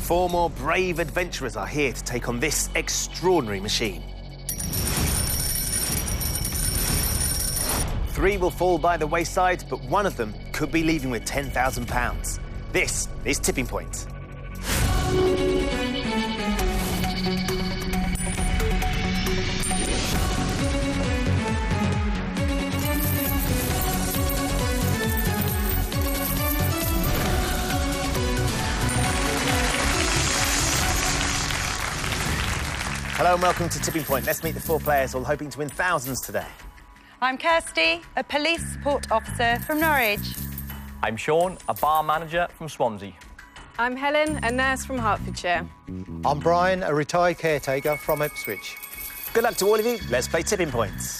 4 more brave adventurers are here to take on this extraordinary machine. 3 will fall by the wayside, but one of them could be leaving with £10,000. This is Tipping Point. Hello and welcome to Tipping Point. Let's meet the 4 players all hoping to win thousands today. I'm Kirsty, a police support officer from Norwich. I'm Sean, a bar manager from Swansea. I'm Helen, a nurse from Hertfordshire. I'm Brian, a retired caretaker from Ipswich. Good luck to all of you. Let's play Tipping Points.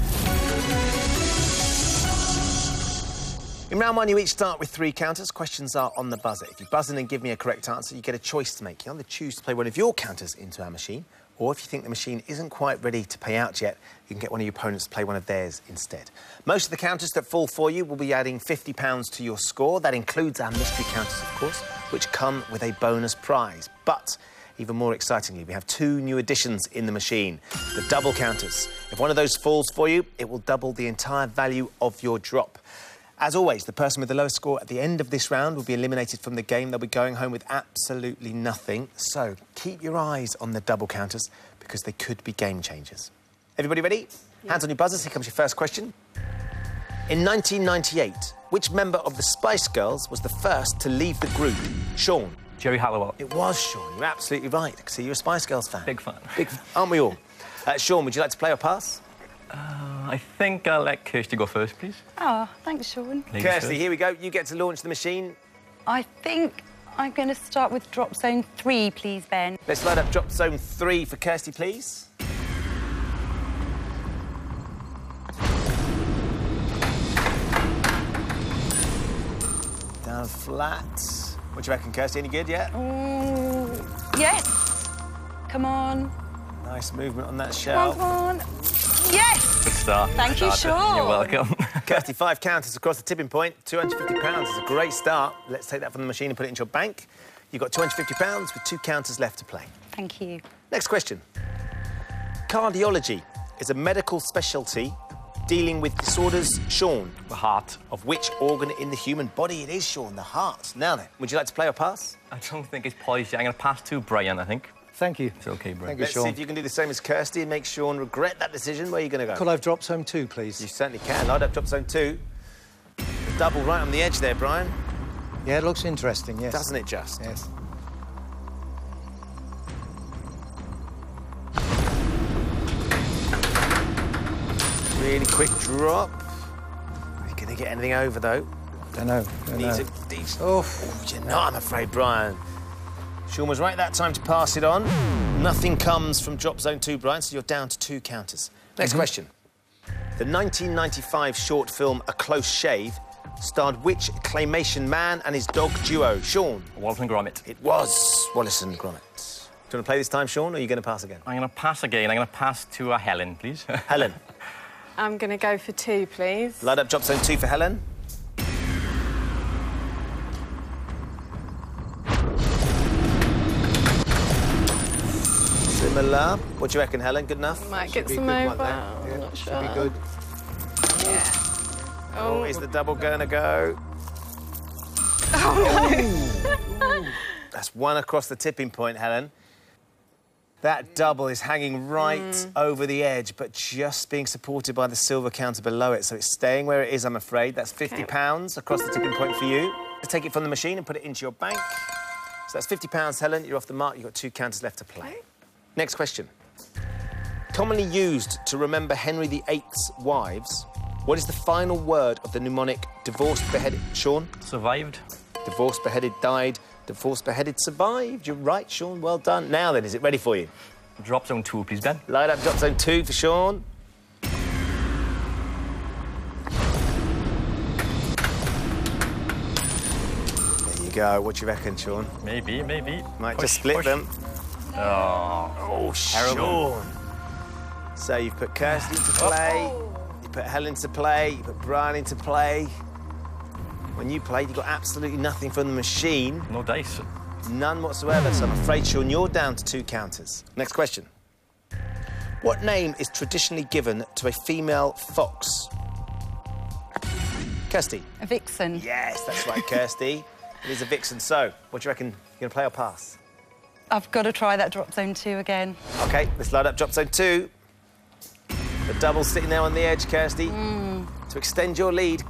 In round 1, you each start with 3 counters. Questions are on the buzzer. If you buzz in and give me a correct answer, you get a choice to make. You either choose to play one of your counters into our machine, or if you think the machine isn't quite ready to pay out yet, you can get one of your opponents to play one of theirs instead. Most of the counters that fall for you will be adding £50 to your score. That includes our mystery counters, of course, which come with a bonus prize. But even more excitingly, we have 2 new additions in the machine, the double counters. If one of those falls for you, it will double the entire value of your drop. As always, the person with the lowest score at the end of this round will be eliminated from the game. They'll be going home with absolutely nothing. So keep your eyes on the double counters because they could be game changers. Everybody ready? Yeah. Hands on your buzzers. Here comes your first question. In 1998, which member of the Spice Girls was the first to leave the group? Sean. Jerry Halliwell. It was Sean. You're absolutely right. I can see you're a Spice Girls fan. Big fan. Aren't we all? Sean, would you like to play or pass? I think I'll let Kirsty go first, please. Oh, thanks, Sean. Kirsty, here we go. You get to launch the machine. I think I'm going to start with drop zone 3, please, Ben. Let's load up drop zone 3 for Kirsty, please. Down flat. What do you reckon, Kirsty? Any good yet? Yes. Come on. Nice movement on that shelf. Come on. Yes! Good start. Thank you, Sean. You're welcome. Kirsty, 5 counters across the tipping point. £250 is a great start. Let's take that from the machine and put it into your bank. You've got £250 with 2 counters left to play. Thank you. Next question. Cardiology is a medical specialty dealing with disorders, Sean. The heart. Of which organ in the human body it is, Sean? The heart. Now then, would you like to play or pass? I don't think it's poised yet. I'm going to pass to Brian, I think. Thank you. It's OK, Brian. Thank you, Let's Sean. see if you can do the same as Kirsty and make Sean regret that decision. Where are you going to go? Could I have drop zone 2, please? You certainly can. Light up drop zone 2. Double right on the edge there, Brian. Yeah, it looks interesting, yes. Doesn't it just? Yes. Really quick drop. Are you going to get anything over, though? Don't know. Needs a decent... Oh, you're not, I'm afraid, Brian. Sean was right that time to pass it on. Nothing comes from drop zone 2, Brian, so you're down to 2 counters. Next question. The 1995 short film A Close Shave starred which claymation man and his dog duo? Sean. Wallace and Gromit. It was Wallace and Gromit. Do you want to play this time, Sean, or are you going to pass again? I'm going to pass again. I'm going to pass to Helen, please. Helen. I'm going to go for 2, please. Light up drop zone 2 for Helen. Similar. What do you reckon, Helen? Good enough? Might get be some good over. one, I'm yeah, not should sure. be good. Yeah. Oh, is the double going to go? That's 1 across the tipping point, Helen. That double is hanging right over the edge, but just being supported by the silver counter below it, so it's staying where it is, I'm afraid. That's £50 across the tipping point for you. Take it from the machine and put it into your bank. So that's £50, Helen. You're off the mark. You've got 2 counters left to play. Next question. Commonly used to remember Henry VIII's wives, what is the final word of the mnemonic divorced, beheaded... Sean? Survived. Divorced, beheaded, died. Divorced, beheaded, survived. You're right, Sean. Well done. Now then, is it ready for you? Drop zone 2, please, Ben. Light up drop zone 2 for Sean. There you go. What do you reckon, Sean? Maybe. Might Push, just split push. them. Oh, Sean. So you've put Kirsty into play, you put Helen to play, you put Brian into play. When you played, you got absolutely nothing from the machine. No dice. None whatsoever, so I'm afraid, Sean, you're down to 2 counters. Next question. What name is traditionally given to a female fox? Kirsty. A vixen. Yes, that's right, Kirsty. It is a vixen. So, what do you reckon? You're going to play or pass? I've got to try that drop zone 2 again. OK, let's load up drop zone 2. The double sitting there on the edge, Kirsty. To extend your lead.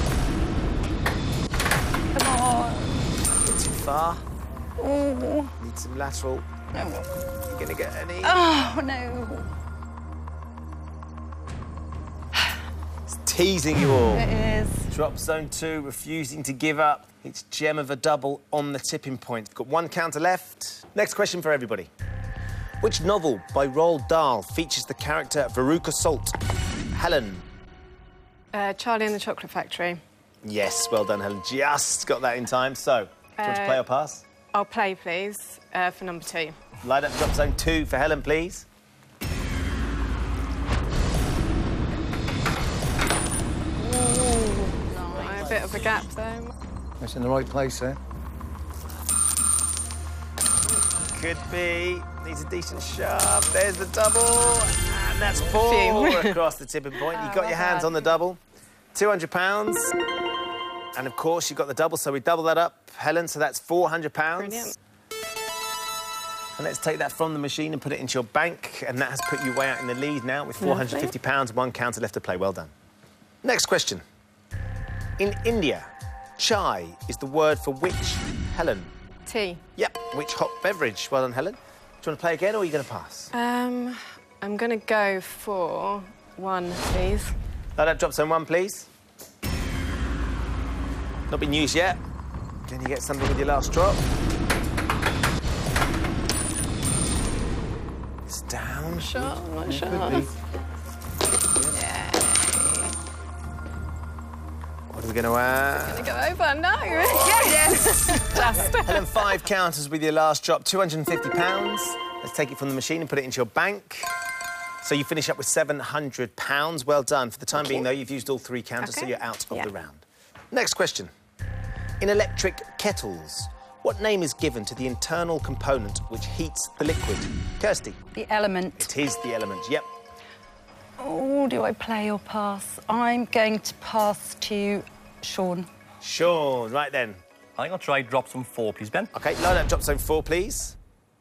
Come on. Not too far. Oh, Need some lateral. no. You're going to get any. Oh, no. It's teasing you all. It is. Drop zone 2, refusing to give up. It's gem of a double on the tipping point. Got 1 counter left. Next question for everybody. Which novel by Roald Dahl features the character Veruca Salt? Helen. Charlie and the Chocolate Factory. Yes, well done, Helen. Just got that in time. So, do you want to play or pass? I'll play, please, for number 2. Light up drop zone 2 for Helen, please. A bit of a gap, though. It's in the right place there. Could be. Needs a decent shove. There's the double. And that's 4 Phew. across the tipping point. You got well your hands done. on the double. £200. And, of course, you got the double, so we double that up, Helen, so that's £400. Brilliant. And let's take that from the machine and put it into your bank, and that has put you way out in the lead now with £450, 1 counter left to play. Well done. Next question. In India, chai is the word for which, Helen? Tea. Yep, which hot beverage? Well done, Helen. Do you want to play again, or are you going to pass? I'm going to go for 1, please. Light up drop zone 1, please. Not been used yet. Can you get something with your last drop? It's down. Sure, I'm not sure. Could be. What are we going to add? Go over, no. Yes. Just. Helen, 5 counters with your last drop, £250. Let's take it from the machine and put it into your bank. So you finish up with £700. Well done. For the time being, though, you've used all 3 counters, so Okay. you're out of Yeah. the round. Next question. In electric kettles, what name is given to the internal component which heats the liquid? Kirsty. The element. It is the element, yep. Oh, do I play or pass? I'm going to pass to Sean. Sean, right then. I think I'll try drop zone 4, please, Ben. OK, load up drop zone 4, please.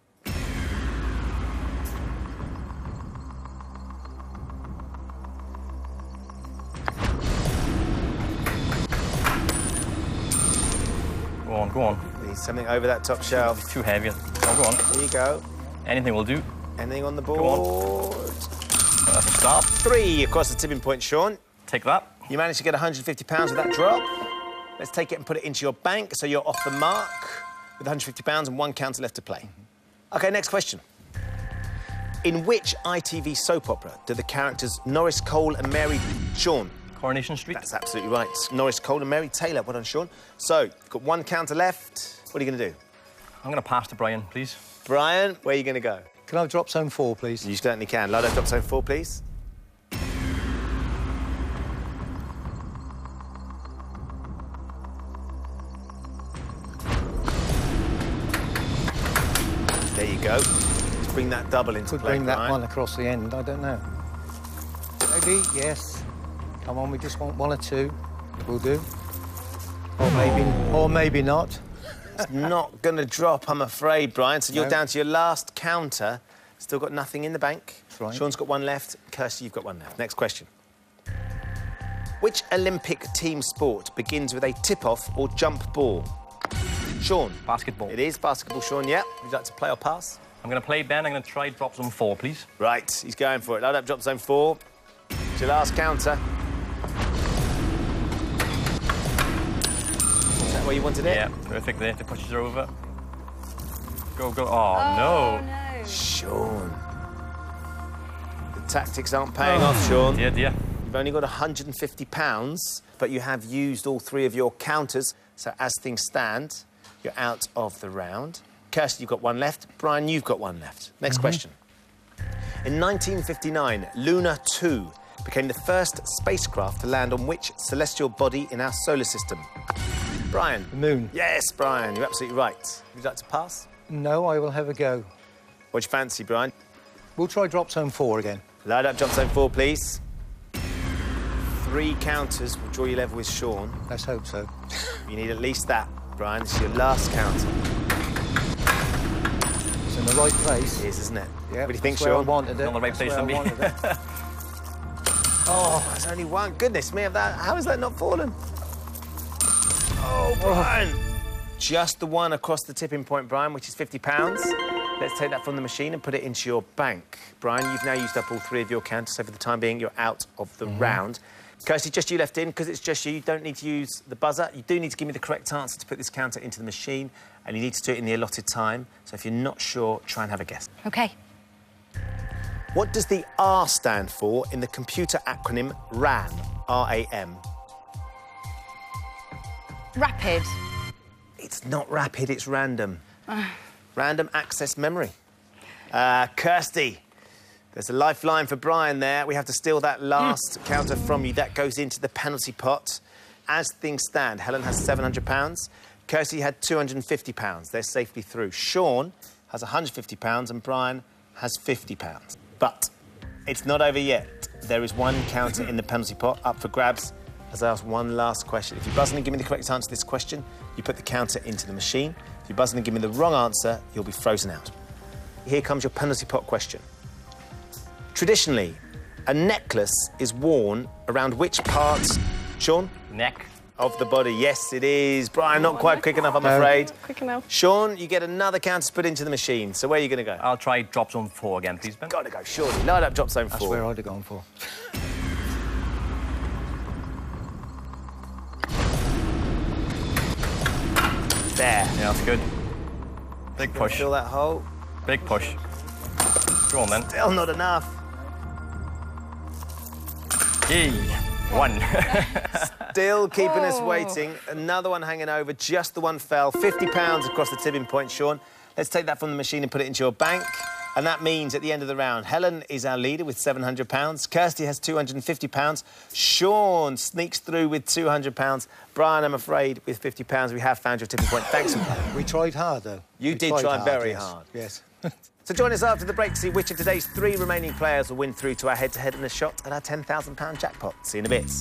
Go on, go on. We need something over that top shelf. It's too heavy. Oh, go on. There you go. Anything will do. Anything on the on. board? That's a start. 3 across the tipping point, Sean. Take that. You managed to get £150 with that drop. Let's take it and put it into your bank, so you're off the mark with £150 and 1 counter left to play. OK, next question. In which ITV soap opera do the characters Norris Cole and Mary... Sean. Coronation Street. That's absolutely right. Norris Cole and Mary Taylor. Well done, Sean. So, you've got 1 counter left. What are you going to do? I'm going to pass to Brian, please. Brian, where are you going to go? Can I have drop zone 4, please? You certainly can. Load up drop zone 4, please. There you go. Let's bring that double into Could play, bring that Brian. one across the end, I don't know. Maybe, yes. Come on, we just want 1 or 2. Will do. Or maybe not. It's not going to drop, I'm afraid, Brian. So you're No. down to your last counter. Still got nothing in the bank. That's right. Sean's got 1 left. Kirsty, you've got 1 left. Next question. Which Olympic team sport begins with a tip-off or jump ball? Sean. Basketball. It is basketball, Sean, yeah. Would you like to play or pass? I'm going to play, Ben. I'm going to try drop zone 4, please. Right, he's going for it. Load up drop zone 4. It's your last counter. Is that where you wanted it? Yeah, perfect there. The pushes are over. Go, go. Oh, no. no. Sean. The tactics aren't paying off, Sean. Dear, dear. You've only got £150, but you have used all 3 of your counters. So as things stand, you're out of the round. Kirsty, you've got 1 left. Brian, you've got 1 left. Next question. In 1959, Luna 2 became the first spacecraft to land on which celestial body in our solar system? Brian. The moon. Yes, Brian, you're absolutely right. Would you like to pass? No, I will have a go. What'd you fancy, Brian? We'll try drop zone 4 again. Load up drop zone 4, please. 3 counters will draw you level with Sean. Let's hope so. You need at least that, Brian. This is your last counter. It's in the right place. It is, isn't it? Yeah, What do you think, that's where I Sean? wanted it. Not the right That's place where for I me. wanted it. Oh, there's only one. Goodness me, how has that not fallen? Oh, Brian. Just the one across the tipping point, Brian, which is £50. Let's take that from the machine and put it into your bank. Brian, you've now used up all 3 of your counters, so for the time being, you're out of the round. Kirsty, just you left in. Because it's just you don't need to use the buzzer. You do need to give me the correct answer to put this counter into the machine, and you need to do it in the allotted time. So if you're not sure, try and have a guess. OK. What does the R stand for in the computer acronym RAM? R-A-M. Rapid. It's not rapid, it's random. Random access memory. Kirsty, there's a lifeline for Brian there. We have to steal that last counter from you. That goes into the penalty pot. As things stand, Helen has £700. Kirsty had £250. They're safely through. Sean has £150 and Brian has £50. But it's not over yet. There is one counter in the penalty pot up for grabs. As I ask one last question. If you buzz in and give me the correct answer to this question, you put the counter into the machine. If you buzz in and give me the wrong answer, you'll be frozen out. Here comes your penalty pot question. Traditionally, a necklace is worn around which part, Sean? Neck. Of the body. Yes, it is. Brian, not quite quick enough, I'm afraid. Quick enough. Sean, you get another counter to put into the machine. So where are you going to go? I'll try drop zone 4 again, please, Ben. Got to go, surely. Load up drop zone 4. That's where I'd have gone for. There. Yeah, that's good. Big push. Fill that hole. Big push. Go on, then. Still not enough. Yay. 1. Still keeping us waiting. Another one hanging over. Just the one fell. £50 across the tipping point, Sean. Let's take that from the machine and put it into your bank. And that means at the end of the round, Helen is our leader with £700. Kirsty has £250. Sean sneaks through with £200. Brian, I'm afraid, with £50. We have found your tipping point. Thanks for playing. We tried hard, though. You did try very yes. hard. Yes. So join us after the break to see which of today's 3 remaining players will win through to our head-to-head and a shot at our £10,000 jackpot. See you in a bit.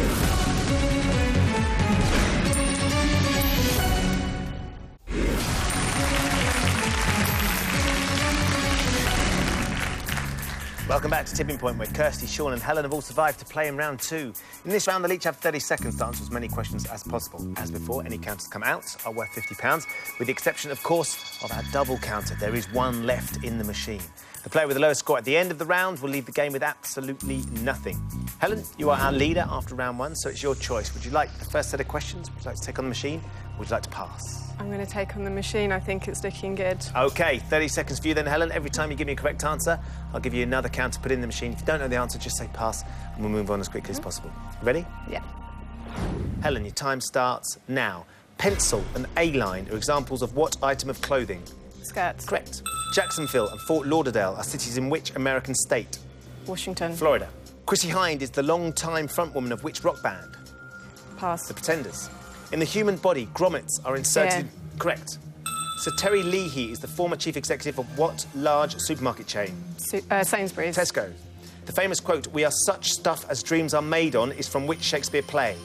Welcome back to Tipping Point, where Kirsty, Sean and Helen have all survived to play in round 2. In this round, they'll each have 30 seconds to answer as many questions as possible. As before, any counters come out are worth £50, with the exception, of course, of our double counter. There is one left in the machine. The player with the lowest score at the end of the round will leave the game with absolutely nothing. Helen, you are our leader after round 1, so it's your choice. Would you like the first set of questions? Would you like to take on the machine? Or would you like to pass? I'm going to take on the machine. I think it's looking good. OK, 30 seconds for you then, Helen. Every time you give me a correct answer, I'll give you another counter to put in the machine. If you don't know the answer, just say pass, and we'll move on as quickly as possible. Ready? Yeah. Helen, your time starts now. Pencil and A-line are examples of what item of clothing? Skirts. Correct. Jacksonville and Fort Lauderdale are cities in which American state? Washington. Florida. Chrissie Hynde is the long-time frontwoman of which rock band? Pass. The Pretenders. In the human body, grommets are inserted... Yeah. Correct. Sir Terry Leahy is the former chief executive of what large supermarket chain? Sainsbury's. Tesco. The famous quote, "We are such stuff as dreams are made on," is from which Shakespeare play?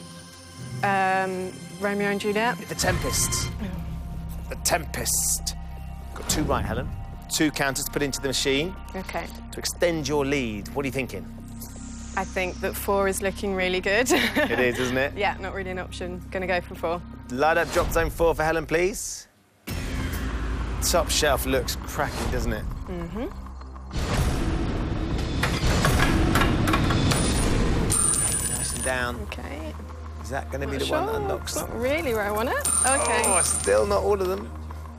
Romeo and Juliet. The Tempest. The Tempest. Got 2 right, Helen. 2 counters to put into the machine. OK. To extend your lead. What are you thinking? I think that 4 is looking really good. It is, isn't it? Yeah, not really an option. Going to go for 4. Light up drop zone 4 for Helen, please. Top shelf looks cracking, doesn't it? Mm-hmm. Nice and down. OK. Is that going to be the Sure. one that unlocks Not them? really where I want it. OK. Oh, still not all of them.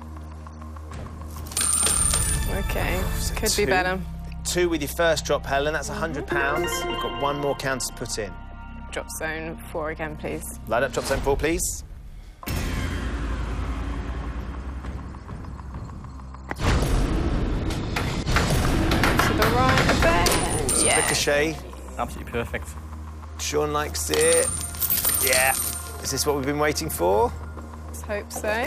OK. So Could 2. be better. 2 with your first drop, Helen. That's £100. You've got 1 more counter to put in. Drop zone 4 again, please. Light up drop zone 4, please. To the right a bit. It's a Yeah. ricochet. Absolutely perfect. Sean likes it. Yeah. Is this what we've been waiting for? hope so.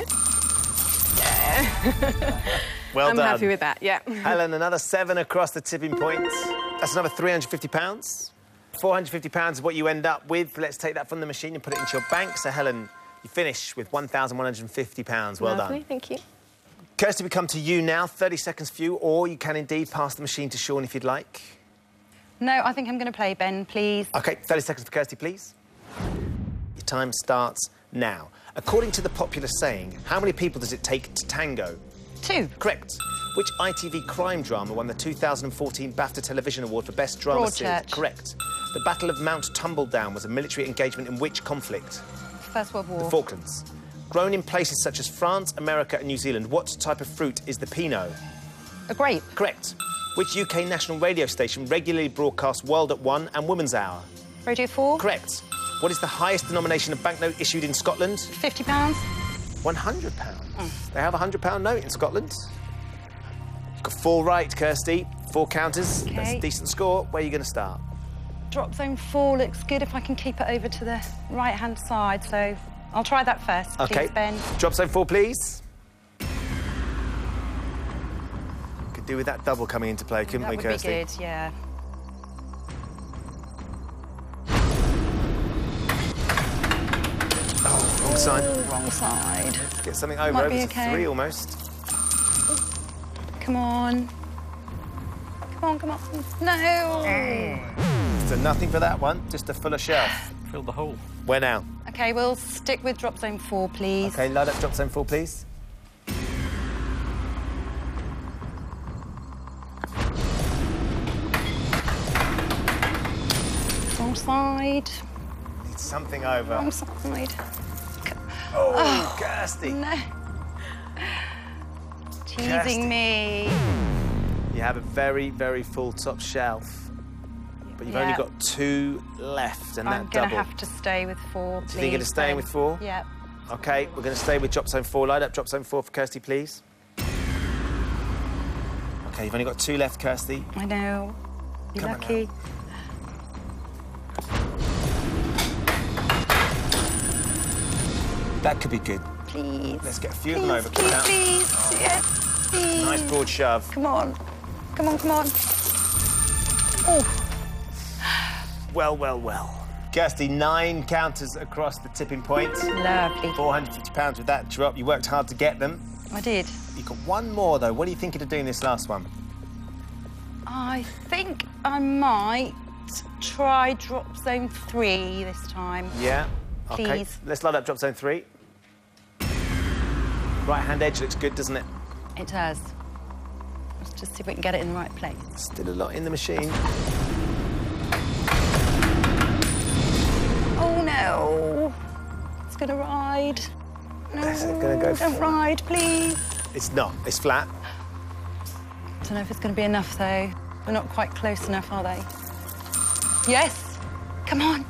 Well I'm done. happy with that, yeah. Helen, another 7 across the tipping point. That's another £350. £450 is what you end up with. Let's take that from the machine and put it into your bank. So, Helen, you finish with £1,150. Well Lovely, done. thank you. Kirsty, we come to you now. 30 seconds for you, or you can indeed pass the machine to Sean if you'd like. No, I think I'm going to play, Ben, please. OK, 30 seconds for Kirsty, please. Your time starts now. According to the popular saying, how many people does it take to tango? 2. Correct. Which ITV crime drama won the 2014 BAFTA Television Award for Best Drama Series? Broadchurch. Correct. The Battle of Mount Tumbledown was a military engagement in which conflict? First World War. The Falklands. Grown in places such as France, America and New Zealand, what type of fruit is the Pinot? A grape. Correct. Which UK national radio station regularly broadcasts World at One and Woman's Hour? Radio 4. Correct. What is the highest denomination of banknote issued in Scotland? £50. £100. They have a £100 note in Scotland. You've got 4 right, Kirsty. 4 counters. OK. That's a decent score. Where are you going to start? Drop zone 4 looks good if I can keep it over to the right-hand side, so I'll try that first, OK. please, Ben. Drop zone 4, please. Could do with that double coming into play, couldn't That we, would Kirsty? be good, yeah. Oh, wrong side. Wrong side. Get something over. Might Over be to okay. 3 almost. Come on. Come on, come on. No! So nothing for that one. Just a fuller shelf. Filled the hole. Where now? OK, we'll stick with drop zone 4, please. OK, load up drop zone 4, please. Wrong side. Need something over. Wrong side. Oh, Kirsty. No. Kirsty. Teasing me. You have a very, very full top shelf. But you've only Yeah. got 2 left, and I'm that going double. to have to stay with 4, please. Do you think you're staying Ben. with 4? Yeah. OK, we're going to stay with drop zone 4. Load up drop zone 4 for Kirsty, please. OK, you've only got 2 left, Kirsty. I know. Be Come on lucky. That could be good. Please. Let's get a few of them over. Please, Come out. please. Yes, please. Nice broad shove. Come on. Come on, come on. Oh, Well, well, well. Kirsty, 9 counters across the tipping point. lovely. £450 with that drop. You worked hard to get them. I did. You've got 1 more, though. What are you thinking of doing this last one? I think I might try drop zone 3 this time. Yeah? OK. Please. Let's load up drop zone 3. Right-hand edge looks good, doesn't it? It does. Let's just see if we can get it in the right place. Still a lot in the machine. Oh, no. It's going to ride. No, Is it gonna go don't for- ride, please. It's not. It's flat. Don't know if it's going to be enough, though. They're not quite close enough, are they? Yes. Come on.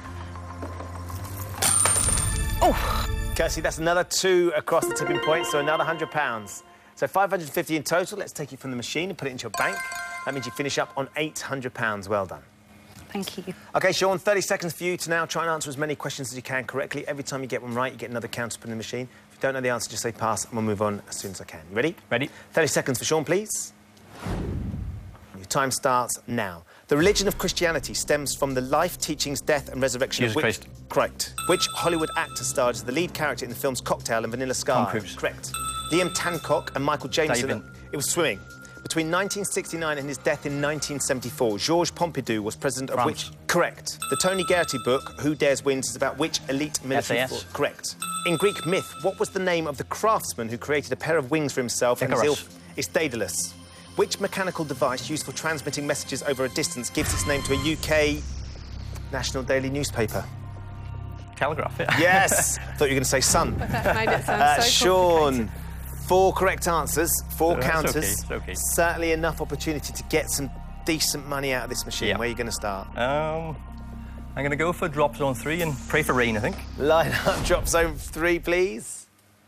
Oh, Kirsty, that's another 2 across the tipping point, so another £100. So 550 in total. Let's take it from the machine and put it into your bank. That means you finish up on £800. Well done. thank you. OK, Sean, 30 seconds for you to now try and answer as many questions as you can correctly. Every time you get one right, you get another counter put in the machine. If you don't know the answer, just say pass, and we'll move on as soon as I can. You ready? Ready? 30 seconds for Sean, please. Your time starts now. The religion of Christianity stems from the life, teachings, death and resurrection Jesus of which... Christ. Correct. Which Hollywood actor starred as the lead character in the films Cocktail and Vanilla Sky? Tom Cruise. Correct. Liam Tancock and Michael Jameson... David. It was swimming. Between 1969 and his death in 1974, Georges Pompidou was president of France. which... Correct. The Tony Geraghty book, Who Dares Wins, is about which elite military SAS. force? Correct. In Greek myth, what was the name of the craftsman who created a pair of wings for himself and his Icarus. It's Daedalus. Which mechanical device used for transmitting messages over a distance gives its name to a UK national daily newspaper? Telegraph, yeah. Yes! Thought you were going to say sun. That made it sound so complicated. Sean, 4 correct answers, 4 That's counters. okay, it's okay. Certainly enough opportunity to get some decent money out of this machine. Yeah. Where are you going to start? I'm going to go for drop zone 3 and pray for rain, I think. Line up drop zone 3, please.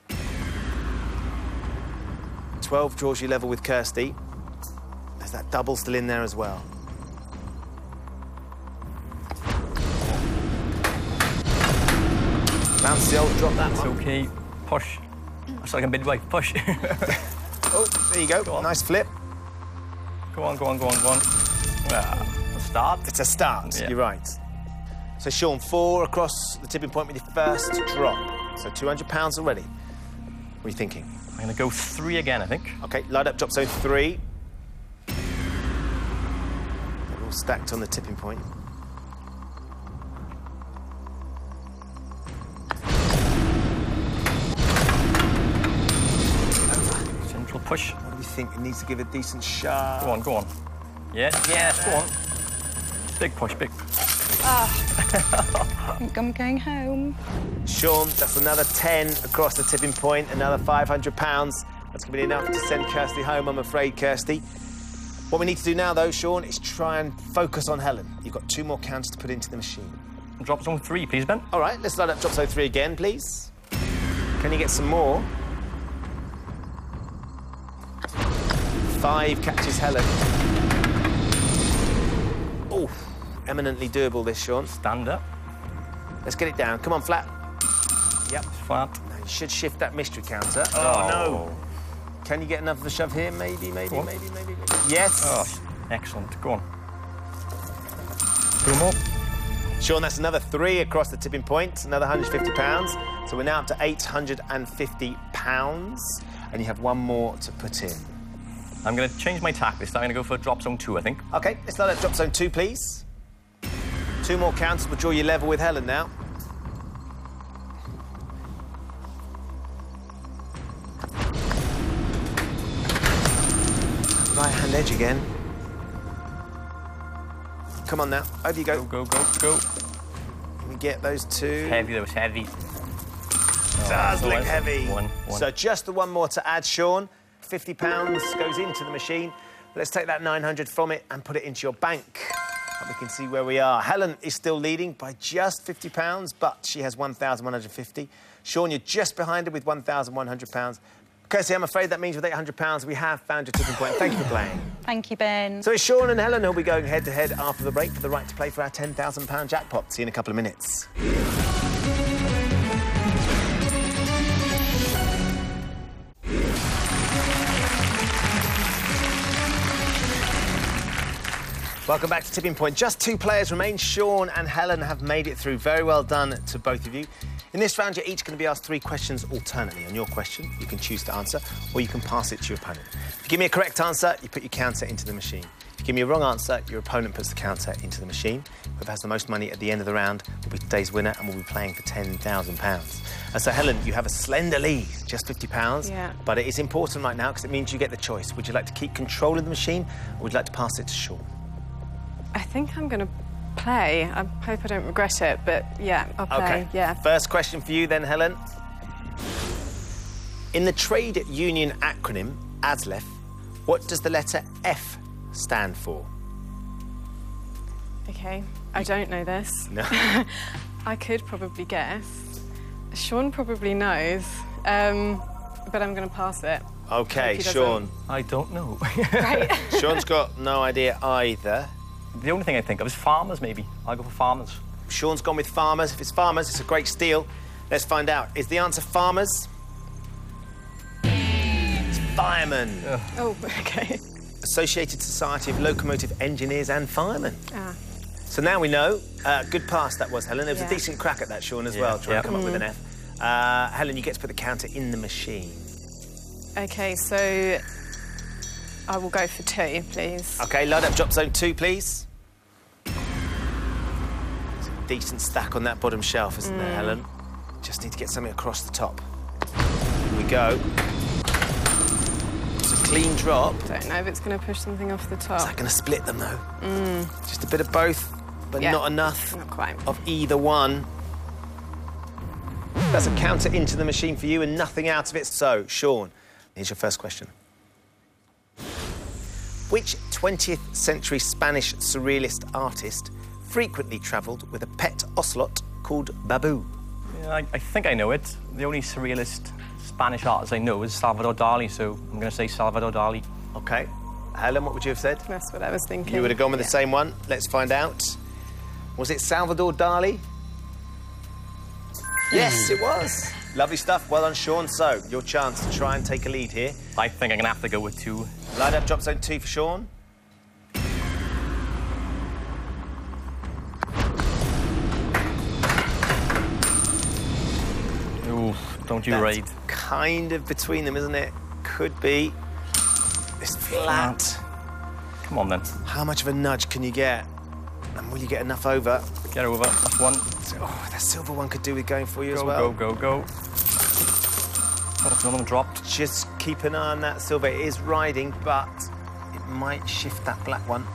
12 draws you level with Kirsty. There's that double still in there as well. Bounce the old drop that It's one. okay. Push. That's like a midwife. Push. Oh, there you go. Go on. Nice flip. Go on. Ah, a start. It's a start. Yeah. You're right. So, Sean, 4 across the tipping point with your first drop. So, £200 already. What are you thinking? I'm going to go 3 again, I think. OK, light up drop zone 3. They're all stacked on the tipping point. Central push. What do you think? It needs to give a decent shot. Go on. Yes, go on. Big push, big. I think I'm going home. Sean, that's another 10 across the tipping point, another £500. That's going to be enough to send Kirsty home, I'm afraid, Kirsty. What we need to do now, though, Sean, is try and focus on Helen. You've got 2 more counters to put into the machine. Drop zone 3, please, Ben. All right, let's light up drop zone 3 again, please. Can you get some more? 5 catches Helen. Oh, eminently doable, this, Sean. Stand up. Let's get it down. Come on, flat. Yep. Flat. Now, you should shift that mystery counter. Oh, no. Can you get enough of a shove here? Maybe. Yes. Oh, excellent. Go on. 2 more. Sean, that's another 3 across the tipping point, another £150. So we're now up to £850. And you have 1 more to put in. I'm going to change my tack this time. I'm going to go for drop zone 2, I think. OK, let's light up drop zone 2, please. 2 more counters will draw you level with Helen now. Right-hand edge again. Come on now, over you go. Go. Can we get those 2? Heavy, that was heavy. Does look heavy. One. So just the 1 more to add, Sean. £50 goes into the machine. Let's take that 900 from it and put it into your bank. And we can see where we are. Helen is still leading by just £50, but she has 1,150. Sean, you're just behind her with £1,100. Kirsty, I'm afraid that means with £800, we have found your tipping point. Thank you for playing. Thank you, Ben. So it's Sean and Helen who'll be going head-to-head after the break for the right to play for our £10,000 jackpot. See you in a couple of minutes. Welcome back to Tipping Point. Just 2 players remain. Sean and Helen have made it through. Very well done to both of you. In this round, you're each going to be asked 3 questions alternately. On your question, you can choose to answer, or you can pass it to your opponent. If you give me a correct answer, you put your counter into the machine. If you give me a wrong answer, your opponent puts the counter into the machine. Whoever has the most money at the end of the round will be today's winner, and will be playing for £10,000. And so, Helen, you have a slender lead, just £50. Yeah. But it is important right now because it means you get the choice. Would you like to keep control of the machine, or would you like to pass it to Sean? I think I'm going to play. I hope I don't regret it, but yeah, I'll play. OK. Yeah. First question for you then, Helen. In the trade union acronym, ASLEF, what does the letter F stand for? OK. I don't know this. No. I could probably guess. Sean probably knows, but I'm going to pass it. OK, he doesn't. Sean. I don't know. Right. Sean's got no idea either. The only thing I think of is farmers, maybe. I'll go for farmers. Sean's gone with farmers. If it's farmers, it's a great steal. Let's find out. Is the answer farmers? It's firemen. Oh, OK. Associated Society of Locomotive Engineers and Firemen. Ah. So now we know. Good pass that was, Helen. It was a Yeah. decent crack at that, Sean, as Yeah. well, trying Yeah. to come up with an F. Helen, you get to put the counter in the machine. OK, so I will go for 2, please. OK, load up drop zone 2, please. There's a decent stack on that bottom shelf, isn't there, Helen? Just need to get something across the top. Here we go. It's a clean drop. Don't know if it's going to push something off the top. Is that going to split them, though? Just a bit of both, but Yeah. not enough Not quite. of either one. That's a counter into the machine for you and nothing out of it. So, Sean, here's your first question. Which 20th century Spanish surrealist artist frequently travelled with a pet ocelot called Babu? Yeah, I think I know it. The only surrealist Spanish artist I know is Salvador Dali, so I'm going to say Salvador Dali. OK. Helen, what would you have said? That's what I was thinking. You would have gone with the Yeah. same one. Let's find out. Was it Salvador Dali? Yes, it was. Lovely stuff. Well done, Sean. So, your chance to try and take a lead here. I think I'm going to have to go with 2. Line up drop zone 2 for Sean. Ooh, don't you That's raid. kind of between them, isn't it? Could be. It's flat. Come on, then. How much of a nudge can you get? And will you get enough over? Get over. That's 1. Oh, that silver one could do with going for you as Go, well. go. Oh, that's another one dropped. Just keep an eye on that silver. It is riding, but it might shift that black one.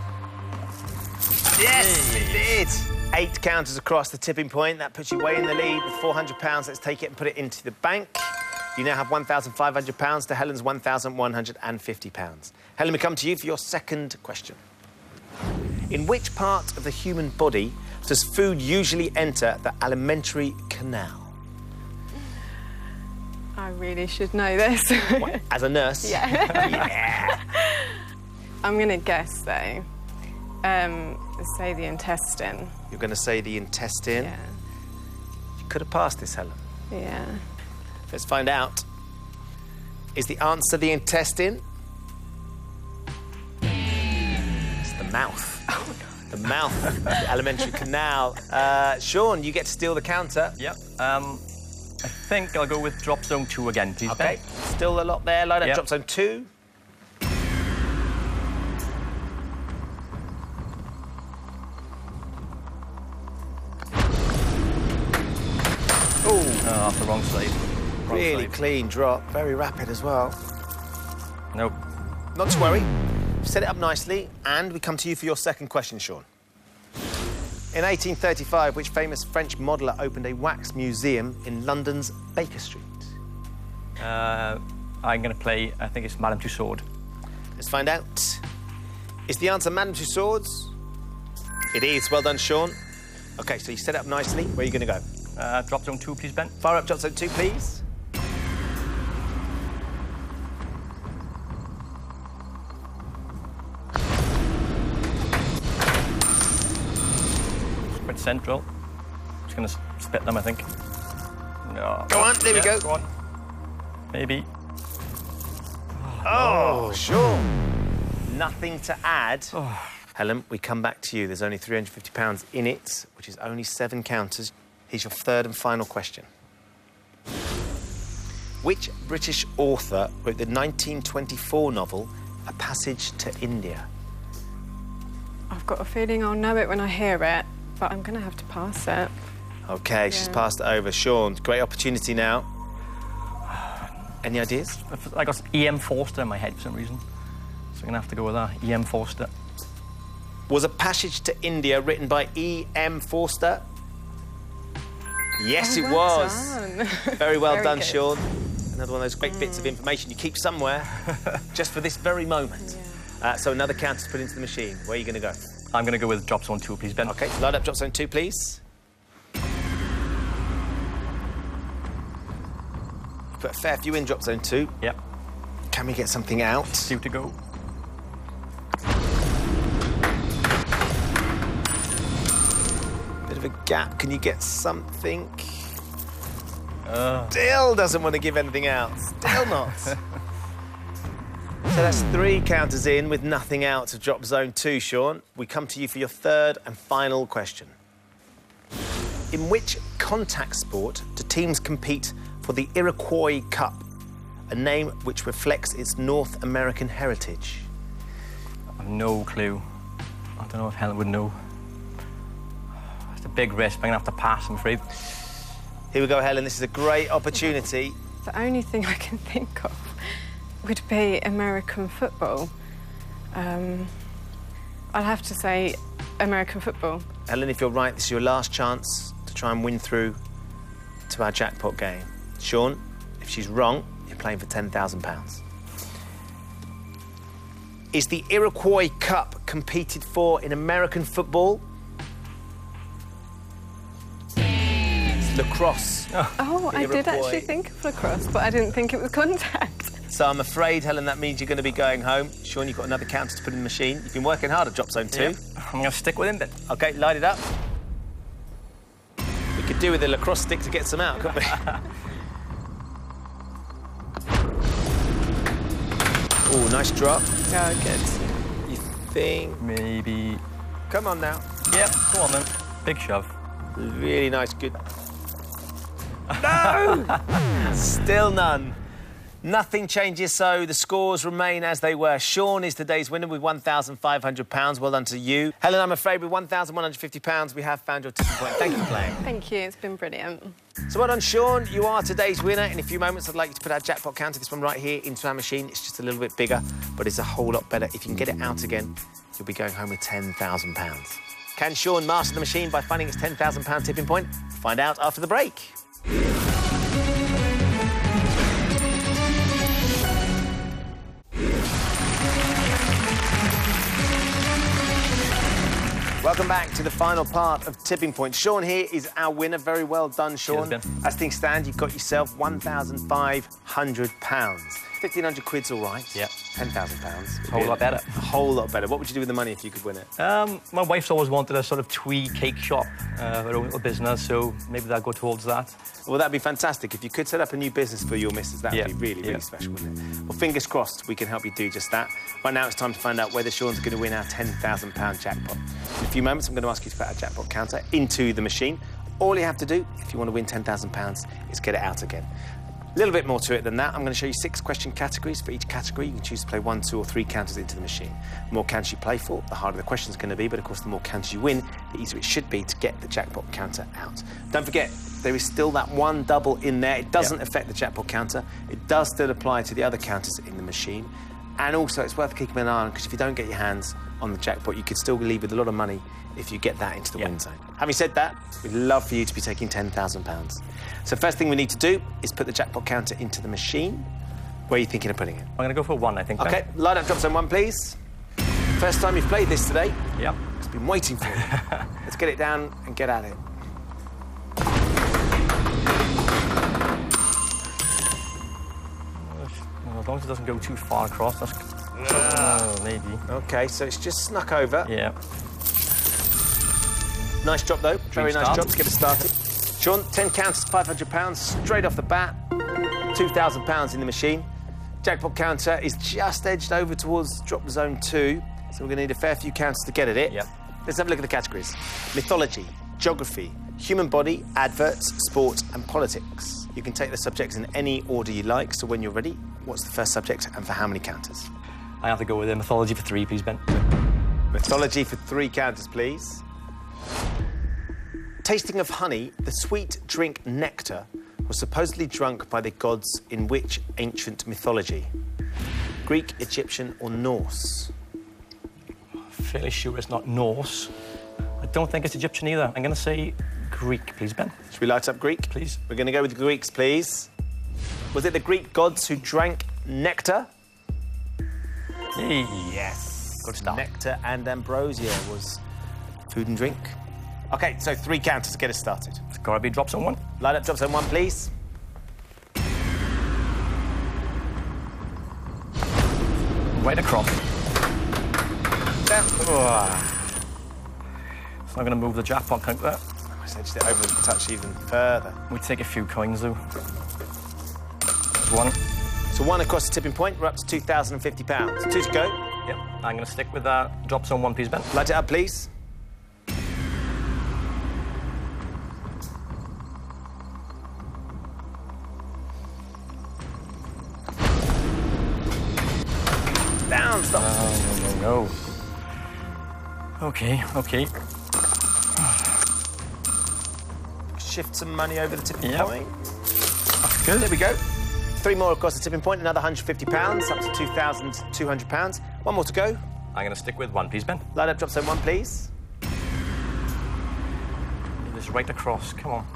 Yes, it did. 8 counters across the tipping point. That puts you way in the lead with £400. Let's take it and put it into the bank. You now have £1,500 to Helen's £1,150. Helen, we come to you for your second question. In which part of the human body does food usually enter the alimentary canal? I really should know this. What, as a nurse? Yeah. Yeah. I'm going to guess, though. Say the intestine. You're going to say the intestine? Yeah. You could have passed this, Helen. Yeah. Let's find out. Is the answer the intestine? It's the mouth. Oh, no. The mouth, the alimentary canal. Sean, you get to steal the counter. Yep. I think I'll go with drop zone 2 again, please, Okay, Ben. still a lot there. Line up Yep. drop zone 2. Oh, That's the wrong side. Wrong really side. clean drop. Very rapid as well. Nope. Not to worry. Set it up nicely, and we come to you for your second question, Sean. In 1835, which famous French modeller opened a wax museum in London's Baker Street? I'm going to play, I think it's Madame Tussauds. Let's find out. Is the answer Madame Tussauds? It is. Well done, Sean. OK, so you set it up nicely. Where are you going to go? Drop zone 2, please, Ben. Fire up drop zone 2, please. Quite central. Just going to spit them, I think. No. Go on, there we go. Go on. Maybe. Oh, Sean. Nothing to add. Helen, we come back to you. There's only £350 in it, which is only 7 counters. Here's your third and final question. Which British author wrote the 1924 novel A Passage to India? I've got a feeling I'll know it when I hear it, but I'm going to have to pass it. OK, she's Yeah. passed it over. Sean, great opportunity now. Any ideas? I got E.M. Forster in my head for some reason. So I'm going to have to go with that. E.M. Forster. Was A Passage to India written by E.M. Forster? Yes, Oh, it well was. done. Very well Very done, good. Sean. Another one of those great bits of information you keep somewhere just for this very moment. So another counter to put into the machine. Where are you going to go? I'm going to go with drop zone 2, please, Ben. OK, line up drop zone 2, please. Put a fair few in drop zone 2. Yep. Can we get something out? 2 to go. Bit of a gap. Can you get something? Still doesn't want to give anything out. Still not. So that's 3 counters in with nothing out to drop zone 2, Sean. We come to you for your third and final question. In which contact sport do teams compete for the Iroquois Cup, a name which reflects its North American heritage? I have no clue. I don't know if Helen would know. It's a big risk. I'm going to have to pass, I'm afraid. Here we go, Helen. This is a great opportunity. The only thing I can think of would be American football. I'll have to say American football. Helen, if you're right, this is your last chance to try and win through to our jackpot game. Sean, if she's wrong, you're playing for £10,000. Is the Iroquois Cup competed for in American football? It's lacrosse. Oh, The I did Iroquois. actually think of lacrosse, but I didn't think it was contact. So I'm afraid, Helen, that means you're going to be going home. Sean, you've got another counter to put in the machine. You've been working hard at drop zone 2. Yep. I'm going to stick with him then. OK, light it up. We Could do with a lacrosse stick to get some out, couldn't we? Oh, nice drop. Oh, good. You think? Maybe. Come on now. Yep, go on then. Big shove. Really nice, good. No! Still none. Nothing changes, so the scores remain as they were. Sean is today's winner with £1,500. Well done to you. Helen, I'm afraid with £1,150, we have found your tipping point. Thank you for playing. Thank you, it's been brilliant. So well done, Sean. You are today's winner. In a few moments, I'd like you to put our jackpot counter, this one right here, into our machine. It's just a little bit bigger, but it's a whole lot better. If you can get it out again, you'll be going home with £10,000. Can Sean master the machine by finding its £10,000 tipping point? Find out after the break. Welcome back to the final part of Tipping Point. Sean here is our winner. Very well done, Sean. Cheers, Ben. As things stand, you've got yourself £1,500. 1,500 quid's all right. Yep. £10,000. A whole lot better. A whole lot better. What would you do with the money if you could win it? My wife's always wanted a sort of twee cake shop, her own little business, so maybe that'll go towards that. Well, that'd be fantastic. If you could set up a new business for your missus, that'd be really, really Yeah. special, wouldn't it? Well, fingers crossed we can help you do just that. Right now, it's time to find out whether Sean's going to win our £10,000 jackpot. In a few moments, I'm going to ask you to put our jackpot counter into the machine. All you have to do, if you want to win £10,000, is get it out again. A little bit more to it than that. I'm going to show you 6 question categories. For each category, you can choose to play 1, 2 or 3 counters into the machine. The more counters you play for, the harder the question's going to be, but of course, the more counters you win, the easier it should be to get the jackpot counter out. Don't forget, there is still that one double in there. It doesn't affect the jackpot counter. It does still apply to the other counters in the machine. And also, it's worth keeping an eye on, because if you don't get your hands on the jackpot, you could still leave with a lot of money if you get that into the win zone. Having said that, we'd love for you to be taking £10,000. So first thing we need to do is put the jackpot counter into the machine. Where are you thinking of putting it? I'm going to go for 1, I think. OK, Ben. line up drop zone 1, please. First time you've played this today. Yep. It's been waiting for you. Let's get it down and get at it. Well, as long as it doesn't go too far across, that's... maybe. OK, so it's just snuck over. Yeah. Nice drop, though. Very nice start. drop to get us started. Sean, 10 counters, £500, straight off the bat. £2,000 in the machine. Jackpot counter is just edged over towards drop zone 2, so we're going to need a fair few counters to get at it. Yep. Let's have a look at the categories. Mythology, geography, human body, adverts, sport and politics. You can take the subjects in any order you like, so when you're ready, what's the first subject and for how many counters? I have to go with mythology for 3, please, Ben. Mythology for 3 counters, please. Tasting of honey, the sweet drink nectar was supposedly drunk by the gods in which ancient mythology? Greek, Egyptian or Norse? Fairly sure it's not Norse. I don't think it's Egyptian either. I'm going to say Greek, please, Ben. Should we light up Greek? Please. We're going to go with the Greeks, please. Was it the Greek gods who drank nectar? Yes. Good start. Nectar and ambrosia was food and drink. OK, so 3 counters to get us started. It's got to be drop zone 1. Light up drop zone 1, please. Right across. Down. It's not going to move the jackpot counter. I just edged it over the touch even further. We take a few coins, though. 1. So 1 across the tipping point, we're up to £2,050. 2 to go. Yep. I'm going to stick with that. Drop zone 1, please, Ben. Light it up, please. Down, stop. No. OK. Shift some money over the tipping Yep. point. Good. There we go. 3 more across the tipping point, another £150, up to £2,200. 1 more to go. I'm going to stick with 1, please, Ben. Light up drop zone 1, please. This right across. Come on.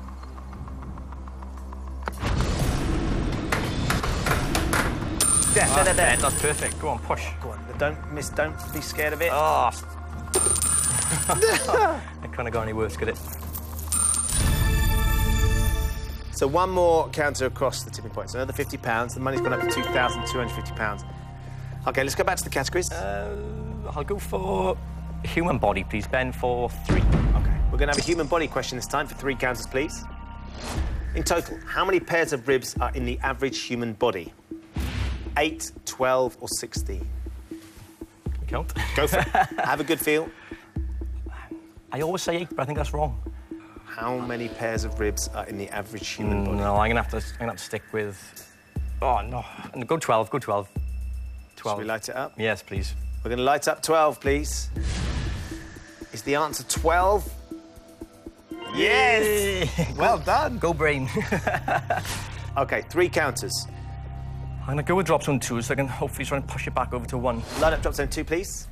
There. That's perfect. Go on, push. Go on, don't miss, don't be scared of it. Oh. It couldn't have gone any worse, could it? So 1 more counter across the tipping point, so another £50. The money's gone up to £2,250. OK, let's go back to the categories. I'll go for human body, please, Ben, for 3. OK, We're going to have a human body question this time for 3 counters, please. In total, how many pairs of ribs are in the average human body? 8, 12, or 16? Count. Go for it. Have a good feel. I always say 8, but I think that's wrong. How many pairs of ribs are in the average human body? No, I'm gonna have to stick with. Oh no, go 12. Go 12. 12. Shall we light it up? Yes, please. We're going to light up 12, please. Is the answer 12? Yes! Well done. Go brain. OK, 3 counters. I'm gonna go with drop zone 2, so I can hopefully try and push it back over to 1. Light up drop zone 2, please.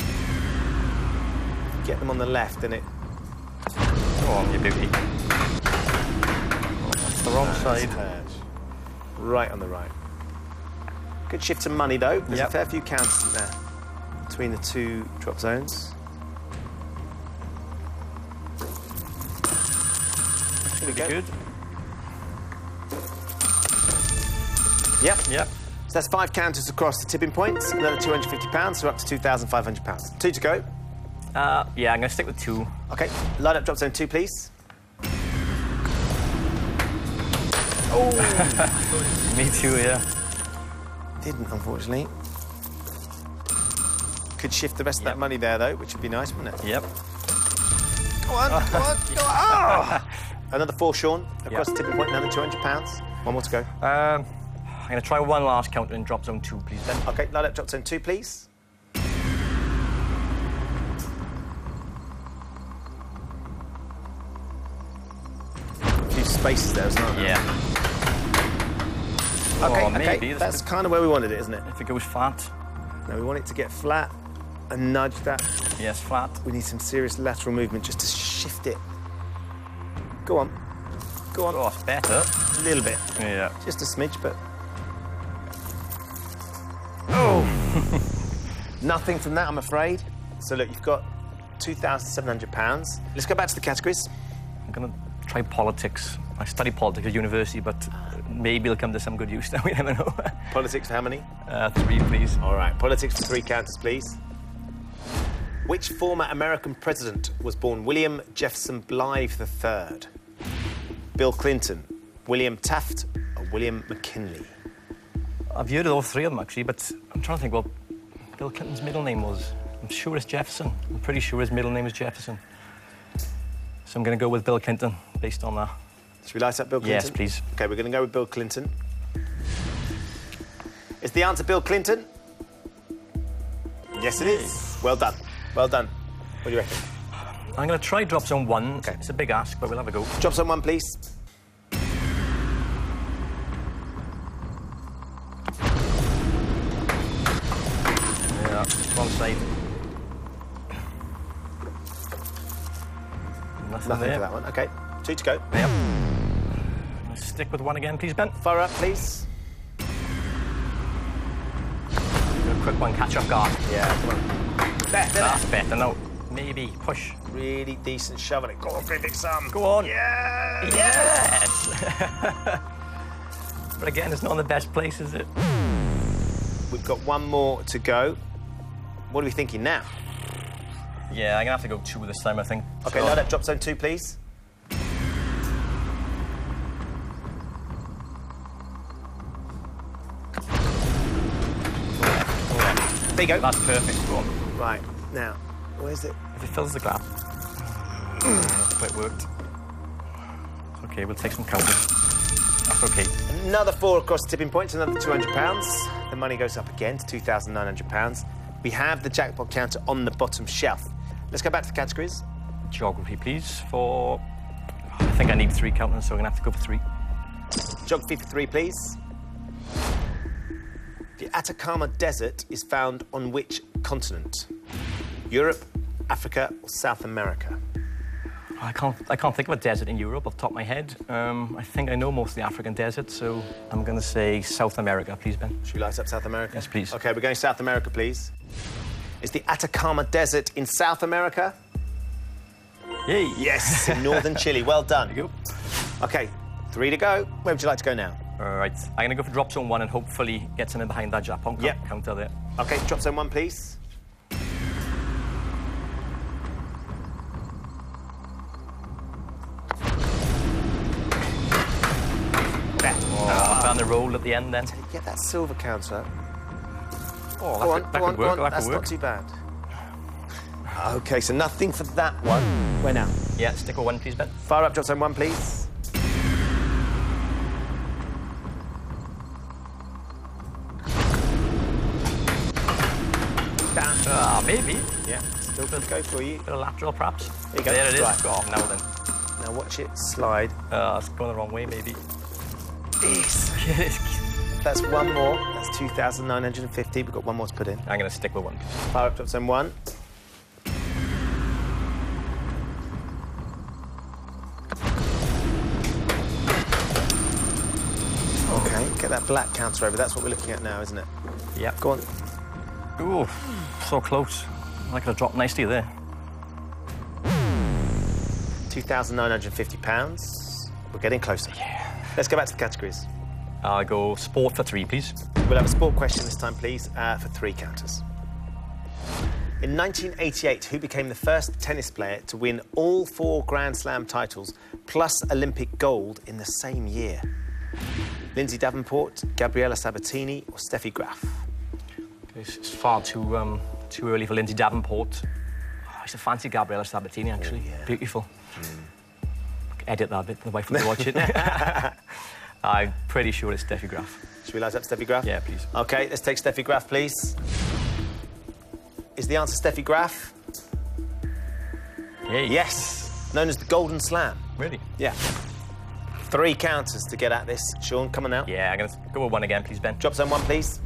Get them on the left, and it... Go on, you beauty. Oh, that's the wrong side. Right on the right. Good shift to money, though. There's Yep. a fair few counters in there between the 2 drop zones. Here we go. Good. Yep. Yep. So that's 5 counters across the tipping points. Another £250, so we're up to £2,500. 2 to go. Yeah, I'm gonna stick with 2. OK, light up drop zone 2, please. Me too, yeah. Didn't, unfortunately. Could shift the rest of that money there, though, which would be nice, wouldn't it? Yep. Go on, go on, go on. Oh! Another 4, Sean. Across the tipping point, another £200. 1 more to go. I'm gonna try one last counter in drop zone 2, please, then. OK, light up drop zone 2, please. A few spaces there, isn't there? Yeah. OK, Oh, maybe. OK, that's kind of where we wanted it, isn't it? If it goes flat. Now, we want it to get flat and nudge that. Yes, flat. We need some serious lateral movement just to shift it. Go on. Go on. Oh, it's better. A little bit. Yeah. Just a smidge, but... Oh! Nothing from that, I'm afraid. So, look, you've got £2,700. Let's go back to the categories. I'm gonna try politics. I studied politics at university, but maybe it'll come to some good use. We never know. Politics for how many? 3, please. All right, politics for 3 counters, please. Which former American president was born William Jefferson Blythe III? Bill Clinton, William Taft, or William McKinley? I've heard of all 3 of them, actually, but I'm trying to think, well, Bill Clinton's middle name was... I'm sure it's Jefferson. I'm pretty sure his middle name is Jefferson. So I'm going to go with Bill Clinton, based on that. Should we light up Bill Clinton? Yes, please. OK, we're going to go with Bill Clinton. Is the answer Bill Clinton? Yes, it is. Well done. Well done. What do you reckon? I'm going to try drop zone 1. OK. It's a big ask, but we'll have a go. Drop zone 1, please. Yeah, wrong side. Nothing Nothing there. for that one. OK, 2 to go. Yep. Let's stick with 1 again, please, Ben. Far up, please. Do a quick one, catch off guard. Yeah, come on. Better. That's better now. Maybe push. Really decent shove on it. Go on, big Sam. Go on. Yeah! Yes! But again, it's not in the best place, is it? We've got 1 more to go. What are we thinking now? Yeah, I'm gonna have to go 2 this time, I think. OK, So- light up drop zone 2, please. There you go. That's perfect. Go on. Right, now, where's it? If it fills the gap. It worked. OK, we'll take some counters. That's OK. Another 4 across the tipping points, another £200. The money goes up again to £2,900. We have the jackpot counter on the bottom shelf. Let's go back to the categories. Geography, please, for... I think I need 3 counters, so I'm gonna have to go for 3. Geography for 3, please. The Atacama Desert is found on which continent? Europe, Africa, or South America? I can't think of a desert in Europe off the top of my head. I think I know most of the African deserts, so I'm gonna say South America, please, Ben. Should we light up South America? Yes, please. OK, we're going South America, please. Is the Atacama Desert in South America? Yay! Yes, in northern Chile. Well done. There you go. OK, 3 to go. Where would you like to go now? All right, I'm gonna go for drop zone 1 and hopefully get something behind that jackpot Yep. counter there. OK, drop zone 1, please. roll at the end then. Get that silver counter. Oh, that could work. That's not too bad. OK, so nothing for that one. Where now? Yeah, stick with 1, please, Ben. Fire up, drop zone 1, please. Maybe. Yeah, still good to go for you. Bit of lateral, perhaps. There you go. There it is. Right. Oh, now then. Now watch it slide. It's going the wrong way, maybe. Yes. That's one more. That's 2,950. We've got one more to put in. I'm going to stick with 1. Fire up, drop zone 1. OK, get that black counter over. That's what we're looking at now, isn't it? Yeah. Go on. Ooh, so close. I could have dropped nicely there. £2,950. We're getting closer. Yeah. Let's go back to the categories. I'll go sport for 3, please. We'll have a sport question this time, please, for 3 counters. In 1988, who became the first tennis player to win all 4 Grand Slam titles plus Olympic gold in the same year? Lindsay Davenport, Gabriela Sabatini, or Steffi Graf? It's far too early for Lindsay Davenport. I used to fancy Gabriela Sabatini, actually. Oh, yeah. Beautiful. Edit that bit, the wife will watch it. I'm pretty sure it's Steffi Graf. Should we light up Steffi Graf? Yeah, please. OK, let's take Steffi Graf, please. Is the answer Steffi Graf? Hey. Yes. Known as the Golden Slam. Really? Yeah. 3 counters to get at this. Sean, come on now. Yeah, I'm going to go with 1 again, please, Ben. Drop zone 1, please.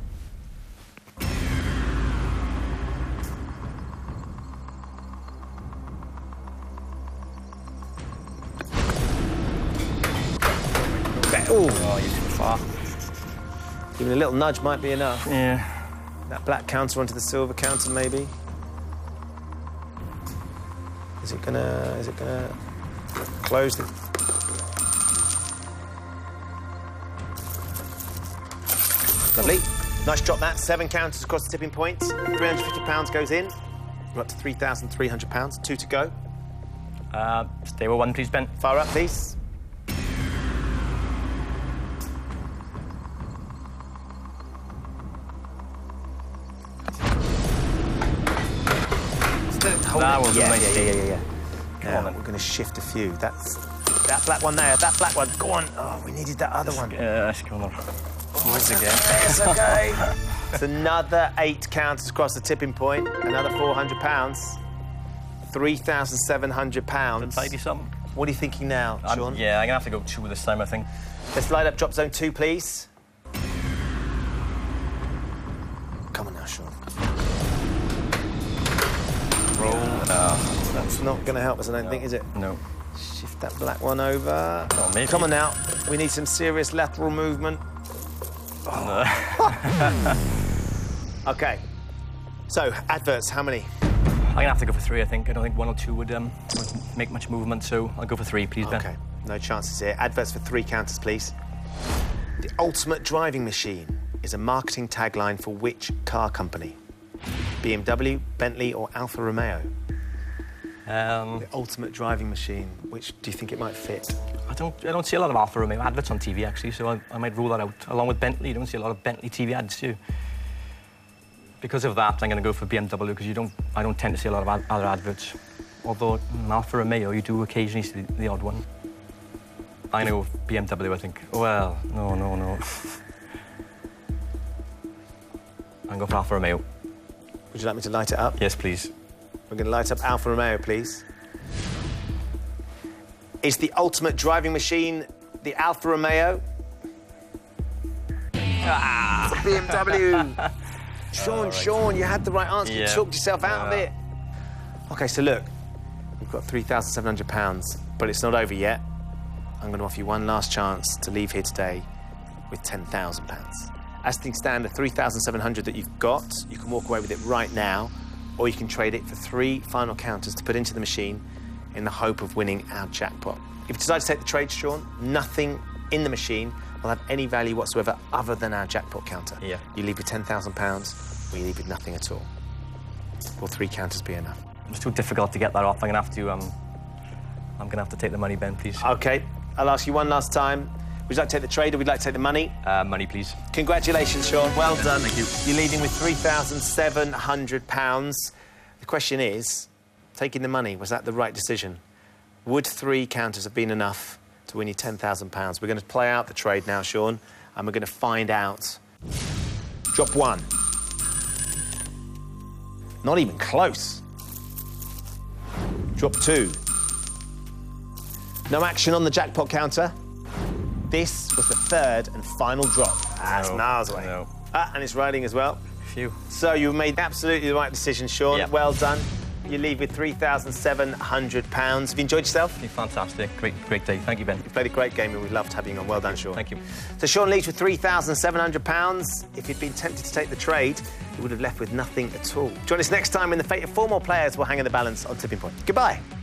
Oh, you're too far. Even a little nudge might be enough. Yeah. That black counter onto the silver counter, maybe. Is it gonna close the... Lovely. Nice drop that. 7 counters across the tipping point. £350 goes in. We're up to £3,300. 2 to go. Stay with 1, please, Ben. Fire up, please. That was a nice yeah. Come Now, on, then. we're going to shift a few. That's that black one there. That black one. Go on. Oh, we needed that other one. Let's go on. Once again. It's OK. It's another 8 counters across the tipping point. Another £400. £3,700. Tidy something. What are you thinking now, Sean? Yeah, I'm going to have to go 2 this time, I think. Let's light up drop zone 2, please. Come on now, Sean. Roll. That's not going to help us, I don't think, is it? No. Shift that black one over. Oh, maybe. Come on now. We need some serious lateral movement. No. OK. So, adverts, how many? I'm going to have to go for 3, I think. I don't think 1 or 2 would make much movement, so I'll go for 3, please, Ben. OK. No chances here. Adverts for 3 counters, please. The ultimate driving machine is a marketing tagline for which car company? BMW, Bentley, or Alfa Romeo? The ultimate driving machine. Which do you think it might fit? I don't see a lot of Alfa Romeo adverts on TV, actually, so I might rule that out. Along with Bentley, you don't see a lot of Bentley TV ads, do you? Because of that, I'm going to go for BMW, because I don't tend to see a lot of other adverts. Although Alfa Romeo, you do occasionally see the odd one. I know BMW, I think. Well, no. I'm going for Alfa Romeo. Would you like me to light it up? Yes, please. We're going to light up Alfa Romeo, please. Is the ultimate driving machine the Alfa Romeo? Ah, it's a BMW. Sean, you had the right answer. Yeah. You talked yourself out of it. OK, so look, we've got £3,700, but it's not over yet. I'm going to offer you one last chance to leave here today with £10,000. As things stand, the $3,700 that you've got, you can walk away with it right now, or you can trade it for 3 final counters to put into the machine in the hope of winning our jackpot. If you decide to take the trade, Sean, nothing in the machine will have any value whatsoever other than our jackpot counter. Yeah. You leave with £10,000, or you leave with nothing at all. Will 3 counters be enough? It's too difficult to get that off. I'm going to have to take the money, Ben, please. OK, I'll ask you one last time. Would you like to take the trade or would you like to take the money? Money, please. Congratulations, Sean. Well done. Thank you. You're leaving with £3,700. The question is, taking the money, was that the right decision? Would 3 counters have been enough to win you £10,000? We're going to play out the trade now, Sean, and we're going to find out. Drop 1. Not even close. Drop 2. No action on the jackpot counter. This was the 3rd and final drop. That's miles away. No. And it's riding as well. Phew. So you made absolutely the right decision, Sean. Yep. Well done. You leave with £3,700. Have you enjoyed yourself? Fantastic. Great day. Thank you, Ben. You've played a great game and we loved having you on. Well done, Sean. Thank you. So Sean leaves with £3,700. If he'd been tempted to take the trade, he would have left with nothing at all. Join us next time when the fate of 4 more players will hang in the balance on Tipping Point. Goodbye.